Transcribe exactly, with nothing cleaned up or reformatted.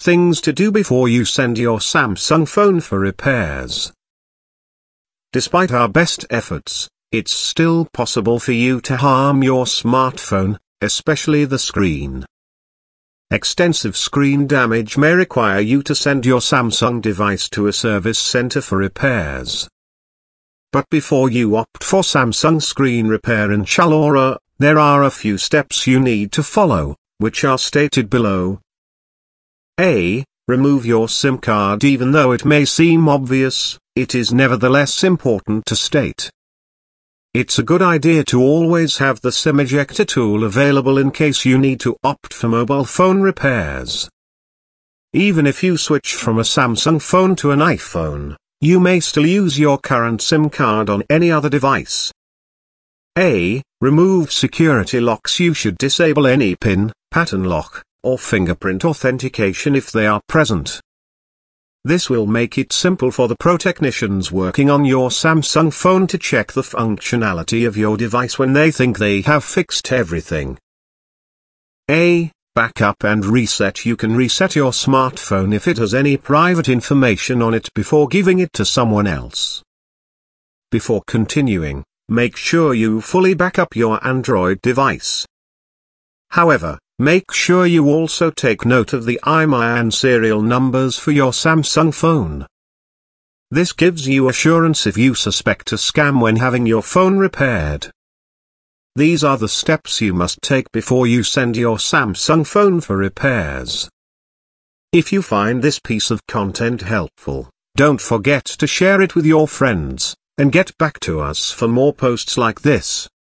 Things to do before you send your Samsung phone for repairs. Despite our best efforts, it's still possible for you to harm your smartphone, especially the screen. Extensive screen damage may require you to send your Samsung device to a service center for repairs. But before you opt for Samsung Screen Repair in Chullora, there are a few steps you need to follow, which are stated below. A. Remove your SIM card. Even though it may seem obvious, it is nevertheless important to state. It's a good idea to always have the SIM ejector tool available in case you need to opt for mobile phone repairs. Even if you switch from a Samsung phone to an iPhone, you may still use your current SIM card on any other device. A. Remove security locks. You should disable any PIN, pattern lock, or fingerprint authentication if they are present. This will make it simple for the pro technicians working on your Samsung phone to check the functionality of your device when they think they have fixed everything. A. Backup and reset. You can reset your smartphone if it has any private information on it before giving it to someone else. Before continuing, make sure you fully back up your Android device. However, make sure you also take note of the I M E I N serial numbers for your Samsung phone. This gives you assurance if you suspect a scam when having your phone repaired. These are the steps you must take before you send your Samsung phone for repairs. If you find this piece of content helpful, don't forget to share it with your friends, and get back to us for more posts like this.